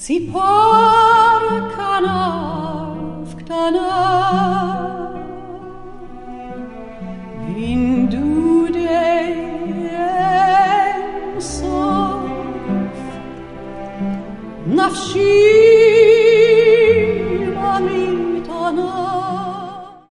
ציפור כנף קטנה בנדודי אין סוף נפשי למתנה